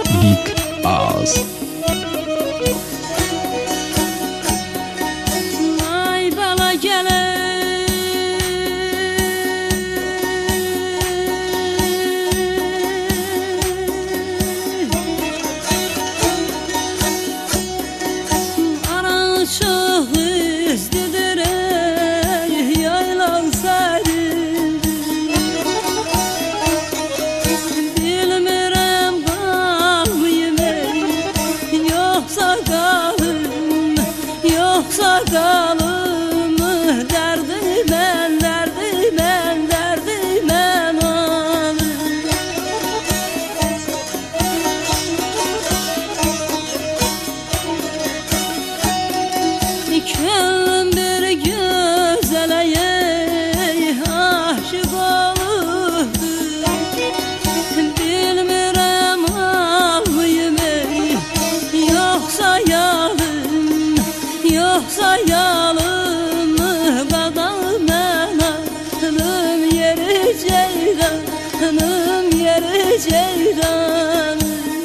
Big Oz. Ay bala gələ aran çox izdidir yaylan səni bilmirəm qalmayım yoxsa qalım yoxsa qalım dərdi mən alım könlüm bir gözələyə aşıq olubdu bilmirəm almayım yoxsa yalım yoxsa yalım qadam mən alım yeri ceyranım yeri ceyranım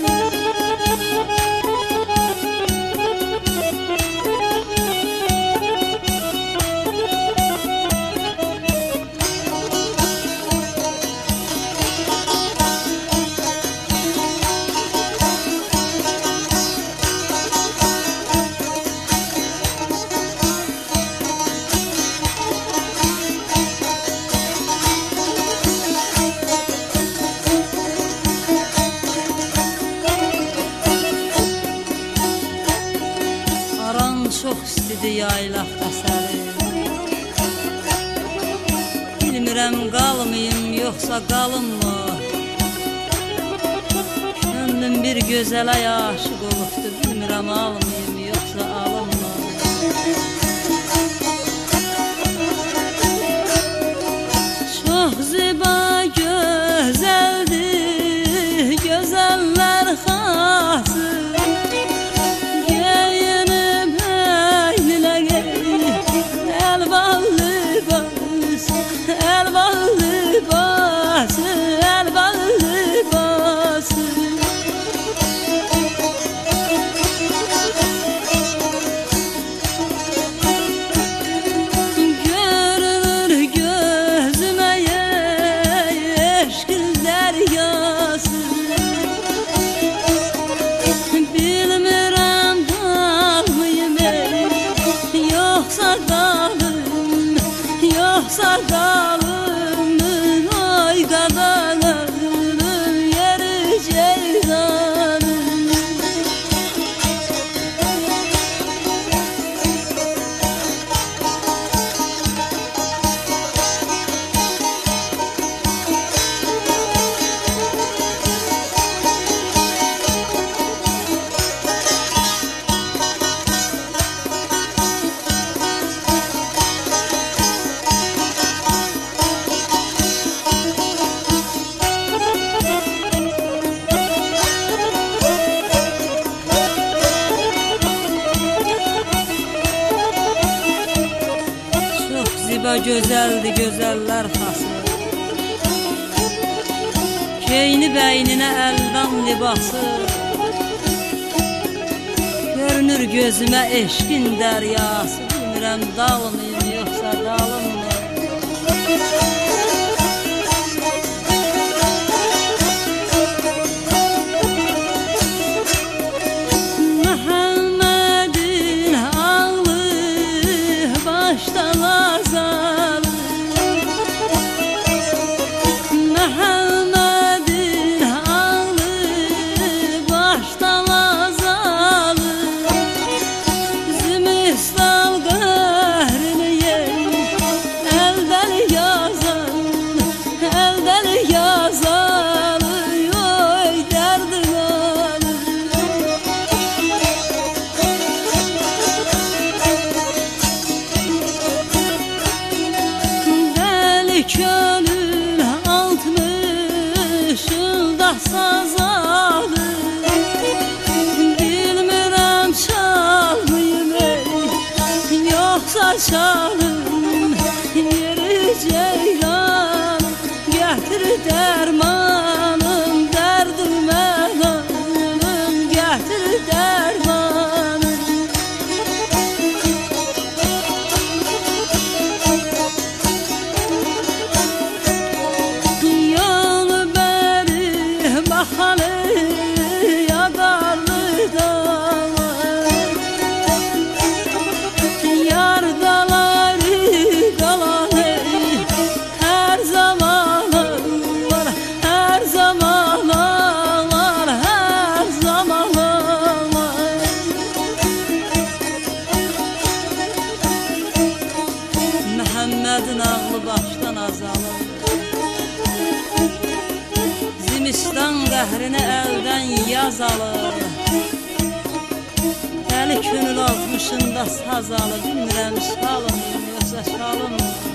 aran çox istidi yaylaqda səni bilmirəm qalmayım yoxsa qalınma könlüm bir gözələ aşıq olubdu bilmirəm almayım yoxsa alınma çox ziba gözəldir gözəllər xası görünür gözüme eşkin deryası bilmirəm qalmayım yoxsa qalım yoxsa qalım ay qadanım yeri ceyranım ziba gözəldir gözəllər xası keyni bəyninə əldən libası görünür gözümə eşkin dəryası bilmirəm dalmayım yoxsa dalınma Məhəmmədin ağlı başdan azalı Məhəmmədin ağlı başdan azalı Zümüstal qəhrini əldən yazalı yoy dərdim alır Dəli könül 60 ildə sazalı bilmirəm çalmayım yoxsa çalım yeri ceylan gətir dərmanım dərdimə qalım Zimistan qəhrini əldən yaz alır. Dəli könül altmışında saz alır. Bilmirəm şalım yoxsa şalım.